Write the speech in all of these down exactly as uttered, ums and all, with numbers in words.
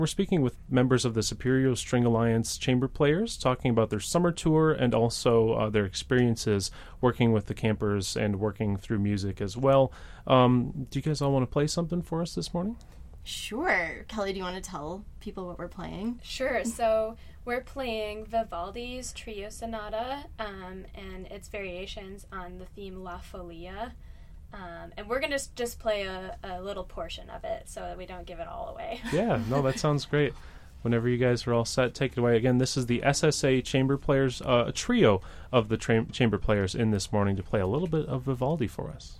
We're speaking with members of the Superior String Alliance chamber players, talking about their summer tour and also uh, their experiences working with the campers and working through music as well. Um, do you guys all want to play something for us this morning? Sure. Kelly, do you want to tell people what we're playing? Sure. So we're playing Vivaldi's Trio Sonata um, and its variations on the theme La Folia. Um, and we're going to just play a, a little portion of it so that we don't give it all away. Yeah, no, that sounds great. Whenever you guys are all set, take it away. Again, this is the S S A Chamber Players, uh, a trio of the tra- chamber players in this morning to play a little bit of Vivaldi for us.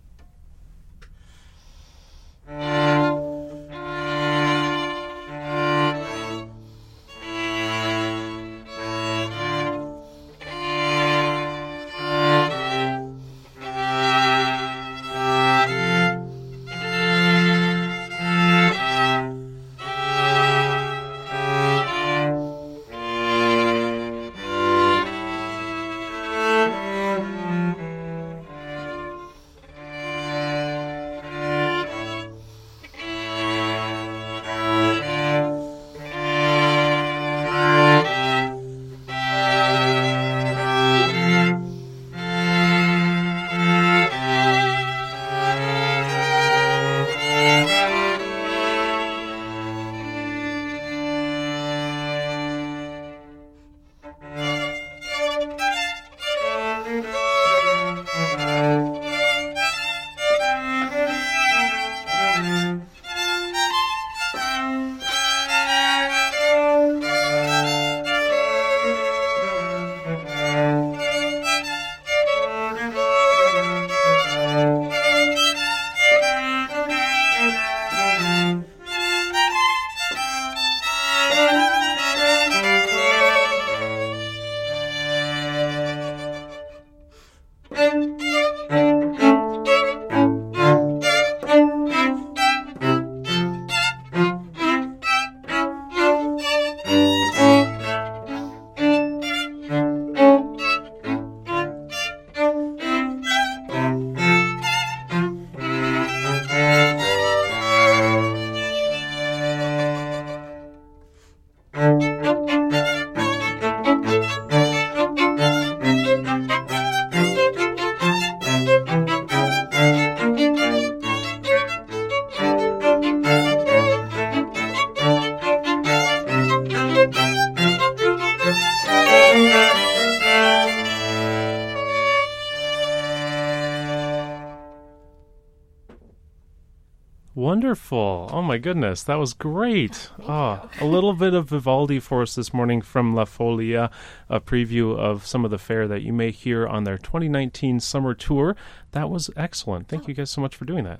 Wonderful. Oh, my goodness. That was great. Oh, a little bit of Vivaldi for us this morning from La Folia, a preview of some of the fare that you may hear on their twenty nineteen summer tour. That was excellent. Thank you guys so much for doing that.